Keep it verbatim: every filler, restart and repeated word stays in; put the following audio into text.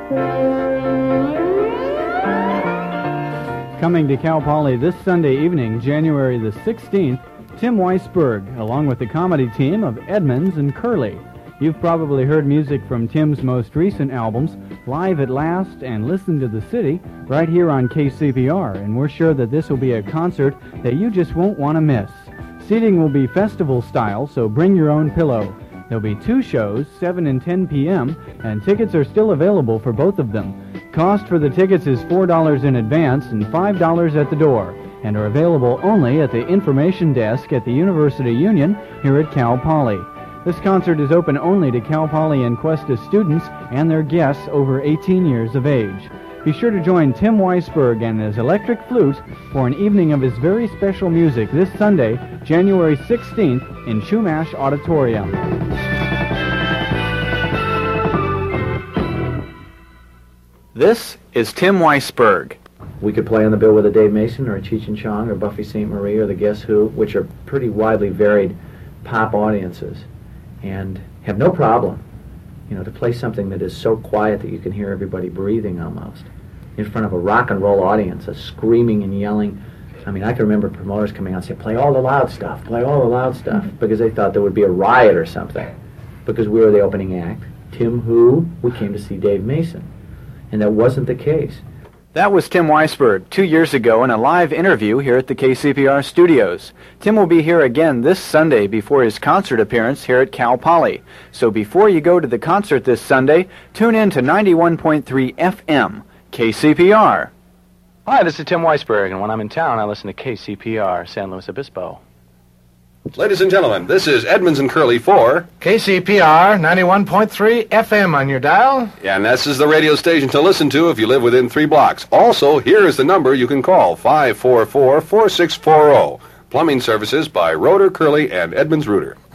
Coming to Cal Poly this Sunday evening, January the sixteenth, Tim Weisberg, along with the comedy team of Edmonds and Curly. You've probably heard music from Tim's most recent albums, Live at Last and Listen to the City, right here on K C P R, and we're sure that this will be a concert that you just won't want to miss. Seating will be festival style, so bring your own pillow. There'll be two shows, seven and ten p.m., and tickets are still available for both of them. Cost for the tickets is four dollars in advance and five dollars at the door, and are available only at the information desk at the University Union here at Cal Poly. This concert is open only to Cal Poly and Cuesta students and their guests over eighteen years of age. Be sure to join Tim Weisberg and his electric flute for an evening of his very special music this Sunday, January sixteenth, in Chumash Auditorium. This is Tim Weisberg. We could play on the bill with a Dave Mason or a Cheech and Chong or Buffy Sainte Marie or the Guess Who, which are pretty widely varied pop audiences, and have no problem, you know, to play something that is so quiet that you can hear everybody breathing almost in front of a rock and roll audience, a screaming and yelling. I mean, I can remember promoters coming out and saying, play all the loud stuff, play all the loud stuff, because they thought there would be a riot or something, because we were the opening act. Tim Who, we came to see Dave Mason. And that wasn't the case. That was Tim Weisberg two years ago in a live interview here at the K C P R studios. Tim will be here again this Sunday before his concert appearance here at Cal Poly. So before you go to the concert this Sunday, tune in to ninety-one point three F M, K C P R. Hi, this is Tim Weisberg, and when I'm in town, I listen to K C P R, San Luis Obispo. Ladies and gentlemen, this is Edmonds and Curly for K C P R ninety-one point three F M on your dial. Yeah, and this is the radio station to listen to if you live within three blocks. Also, here is the number you can call, five four four, four six four zero. Plumbing services by Roeder, Curly, and Edmonds Rooter.